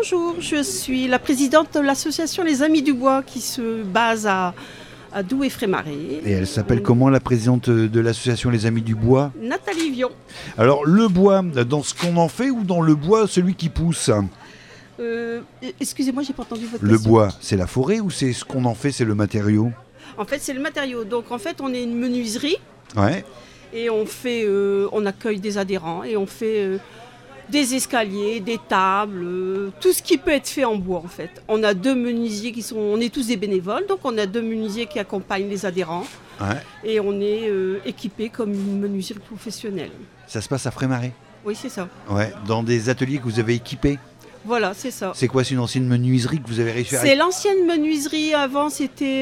bonjour, je suis la présidente de l'association Les Amis du Bois qui se base à Douai-Frémaré. Et elle s'appelle comment, la présidente de l'association Les Amis du Bois? Nathalie Vion. Alors, le bois, dans ce qu'on en fait ou dans le bois, celui qui pousse? Excusez-moi, j'ai pas entendu votre Le question. bois, c'est la forêt ou c'est ce qu'on en fait, c'est le matériau? En fait, c'est le matériau. Donc, en fait, on est une menuiserie Ouais. et on accueille des adhérents et on fait des escaliers, des tables, tout ce qui peut être fait en bois, en fait. On a 2 menuisiers on est tous des bénévoles, donc on a 2 menuisiers qui accompagnent les adhérents. Ouais. Et on est équipé comme une menuiserie professionnelle. Ça se passe à Frémaré? Oui, c'est ça. Ouais. Dans des ateliers que vous avez équipés? Voilà, c'est ça. C'est quoi, c'est une ancienne menuiserie que vous avez réussi à... C'est l'ancienne menuiserie. Avant, c'était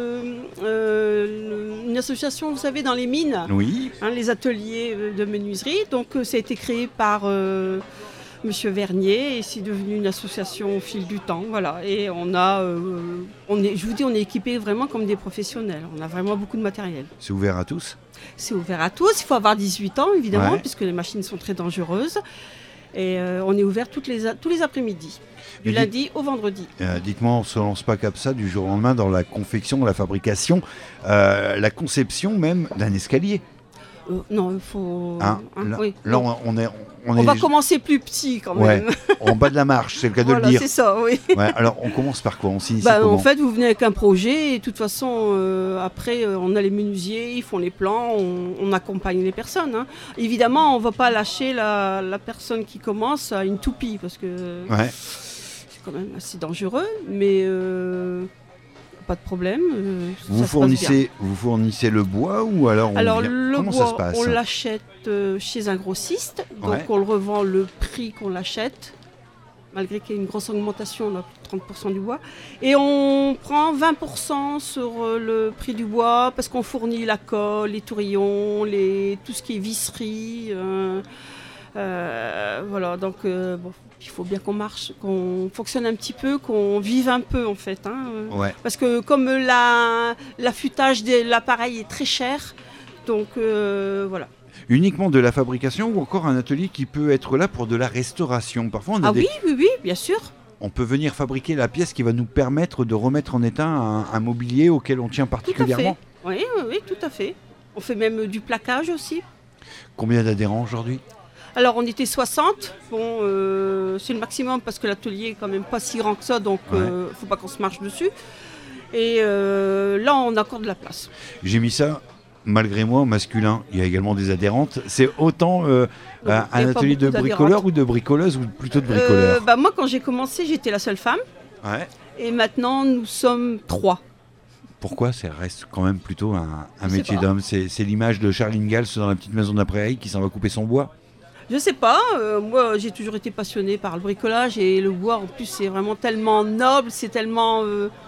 une association, vous savez, dans les mines. Oui. Les ateliers de menuiserie. Donc, ça a été créé par Monsieur Vernier et c'est devenu une association au fil du temps. Voilà. Et je vous dis, on est équipé vraiment comme des professionnels. On a vraiment beaucoup de matériel. C'est ouvert à tous? C'est ouvert à tous. Il faut avoir 18 ans, évidemment, Ouais. puisque les machines sont très dangereuses. Et on est ouvert tous les après-midi, du lundi au vendredi. Dites-moi, on ne se lance pas comme ça du jour au lendemain dans la confection, la fabrication, la conception même d'un escalier. Non, il faut... oui. Là, On va commencer plus petit quand même. Ouais, en bas de la marche, c'est le cas de Voilà, le dire. c'est ça, oui. Ouais, alors, on commence par quoi? On s'initie comment? En fait, vous venez avec un projet et de toute façon, après, on a les menuisiers, ils font les plans, on accompagne les personnes. Hein. Évidemment, on ne va pas lâcher la personne qui commence à une toupie parce que Ouais. c'est quand même assez dangereux, mais pas de problème. Vous fournissez le bois ou alors le comment bois, ça se passe? on l'achète chez un grossiste, donc Ouais. on le revend le prix qu'on l'achète, malgré qu'il y ait une grosse augmentation, on a 30% du bois. Et on prend 20% sur le prix du bois parce qu'on fournit la colle, les tourillons, tout ce qui est visserie. Voilà, donc il faut bien qu'on marche, qu'on fonctionne un petit peu, qu'on vive un peu en fait. Ouais. Parce que comme l'affûtage de l'appareil est très cher, donc voilà. Uniquement de la fabrication ou encore un atelier qui peut être là pour de la restauration? Parfois, Oui, bien sûr. on peut venir fabriquer la pièce qui va nous permettre de remettre en état un mobilier auquel on tient Tout à particulièrement. fait. Oui, tout à fait. On fait même du plaquage aussi. Combien d'adhérents aujourd'hui? Alors on était 60, c'est le maximum parce que l'atelier est quand même pas si grand que ça, donc faut pas qu'on se marche dessus. Et là on a encore de la place. J'ai mis ça, malgré moi, au masculin. Il y a également des adhérentes. C'est autant un atelier de bricoleur ou de bricoleuse ou plutôt de bricoleur? Moi quand j'ai commencé j'étais la seule femme Ouais. et maintenant nous sommes 3. Pourquoi ça reste quand même plutôt un Je sais métier pas. d'homme? C'est l'image de Charles Ingalls dans la petite maison de la prairie qui s'en va couper son bois. Je sais pas, moi j'ai toujours été passionnée par le bricolage et le bois en plus c'est vraiment tellement noble, c'est tellement...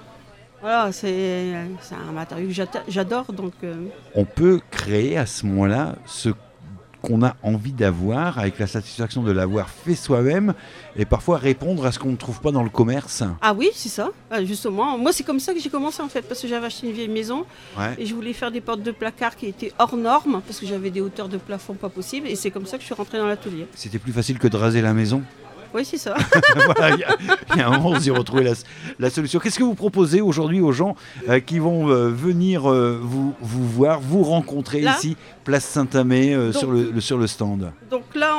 voilà, c'est un matériau que j'adore donc... On peut créer à ce moment-là ce qu'on a envie d'avoir avec la satisfaction de l'avoir fait soi-même et parfois répondre à ce qu'on ne trouve pas dans le commerce. Ah oui, c'est ça, justement. Moi c'est comme ça que j'ai commencé en fait, parce que j'avais acheté une vieille maison Ouais. et je voulais faire des portes de placard qui étaient hors normes parce que j'avais des hauteurs de plafond pas possibles et c'est comme ça que je suis rentrée dans l'atelier. C'était plus facile que de raser la maison. Oui, c'est ça. Voilà, il y a un moment, on s'y retrouver la solution. Qu'est-ce que vous proposez aujourd'hui aux gens qui vont venir vous voir, vous rencontrer Là ici, place Saint-Amé, Donc- sur le stand? Donc là,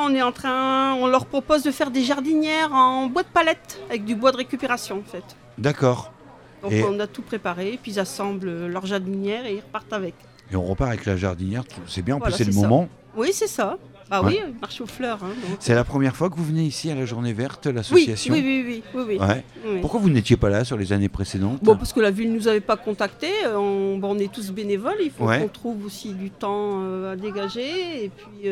on leur propose de faire des jardinières en bois de palette avec du bois de récupération en fait. D'accord. Donc Et- on a tout préparé, puis ils assemblent leur jardinière et ils repartent avec. Et on repart avec la jardinière, c'est bien, en Voilà, plus c'est le c'est ça. moment. Oui, c'est ça. Bah Ouais. oui, marché aux fleurs. Donc. C'est la première fois que vous venez ici à la Journée Verte, Oui, l'association? oui. Ouais. Oui. Pourquoi vous n'étiez pas là sur les années précédentes? Bon, parce que la ville ne nous avait pas contactés. On est tous bénévoles. Il faut Ouais. qu'on trouve aussi du temps à dégager. Et puis,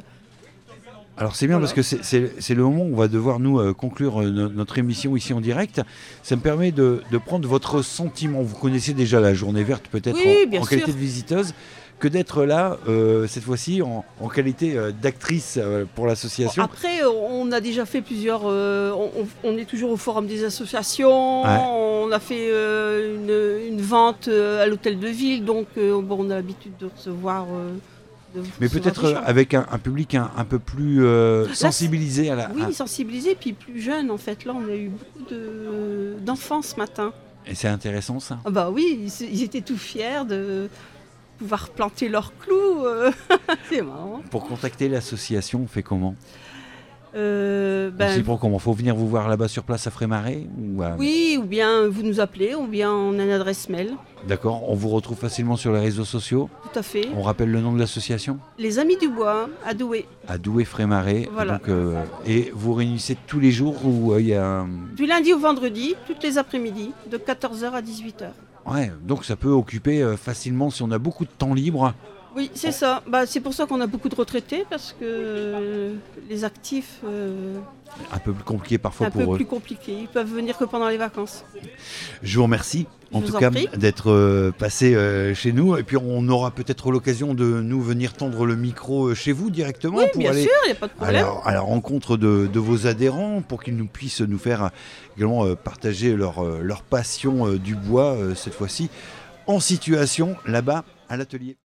Alors c'est bien Voilà. parce que c'est le moment où on va devoir nous conclure notre émission ici en direct. Ça me permet de prendre votre sentiment. Vous connaissez déjà la Journée Verte peut-être Oui, en bien qualité sûr. de visiteuse, que d'être là cette fois-ci en qualité d'actrice pour l'association. après, on a déjà fait plusieurs. On est toujours au forum des associations. Ouais. On a fait une vente à l'hôtel de ville. Donc, on a l'habitude de recevoir Mais se peut-être voir des gens. avec un public un peu plus sensibilisé à la... Oui, sensibilisés, puis plus jeunes en fait. Là, on a eu beaucoup d'enfants ce matin. Et c'est intéressant ça. Ah bah oui, ils étaient tout fiers de pouvoir planter leurs clous. C'est marrant. Pour contacter l'association, on fait comment? Ben, C'est pour comment? Faut venir vous voir là-bas sur place à Frémaré ou oui, ou bien vous nous appelez, ou bien on a une adresse mail. D'accord, on vous retrouve facilement sur les réseaux sociaux. Tout à fait. On rappelle le nom de l'association? Les Amis du Bois, à Douai. À Douai-Frémaré. Voilà. Donc, et vous réunissez tous les jours où il y a... Du lundi au vendredi, toutes les après-midi, de 14h à 18h. Ouais, donc ça peut occuper facilement si on a beaucoup de temps libre. Oui, c'est ça. Bah, c'est pour ça qu'on a beaucoup de retraités, parce que les actifs, Un peu plus compliqué c'est parfois un peu pour eux. plus compliqué. Ils peuvent venir que pendant les vacances. Je vous remercie en Je tout vous en cas prie. d'être passé chez nous. Et puis on aura peut-être l'occasion de nous venir tendre le micro chez vous directement Oui, pour bien aller sûr, il n'y a pas de problème. à la rencontre de vos adhérents pour qu'ils nous puissent nous faire également partager leur passion du bois cette fois-ci en situation là-bas à l'atelier.